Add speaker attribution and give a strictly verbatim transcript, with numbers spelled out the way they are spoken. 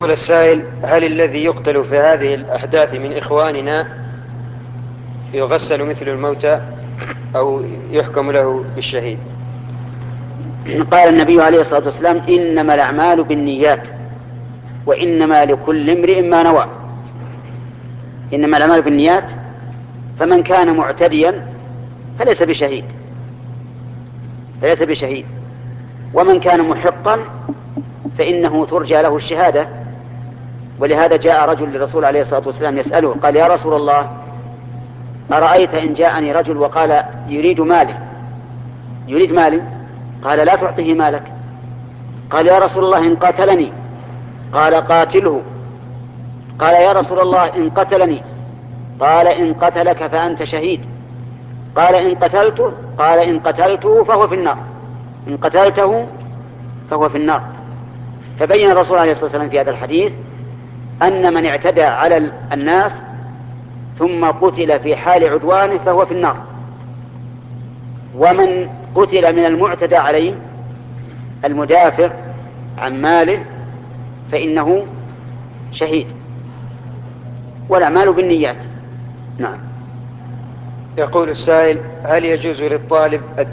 Speaker 1: يقول السائل: هل الذي يقتل في هذه الأحداث من إخواننا يغسل مثل الموتى أو يحكم له بالشهيد؟
Speaker 2: قال النبي عليه الصلاة والسلام: إنما الأعمال بالنيات وإنما لكل امرئ ما نوى. إنما الأعمال بالنيات، فمن كان معتديا فليس بشهيد فليس بشهيد ومن كان محقا فإنه ترجى له الشهادة. ولهذا جاء رجل للرسول عليه الصلاة والسلام يسأله، قال: يا رسول الله، أرأيت إن جاءني رجل وقال يريد مالي يريد مالي قال: لا تعطيه مالك. قال: يا رسول الله، إن قاتلني. قال: قاتله. قال: يا رسول الله، إن قتلني. قال: إن قتلك فأنت شهيد. قال: إن قتلته قال: إن قتلته فهو في النار إن قتلته فهو في النار. فبين الرسول عليه الصلاة والسلام في هذا الحديث أن من اعتدى على الناس ثم قتل في حال عدوانه فهو في النار، ومن قتل من المعتدى عليه المدافع عن ماله فإنه شهيد. والأعمال بالنيات. نعم.
Speaker 1: يقول السائل: هل يجوز للطالب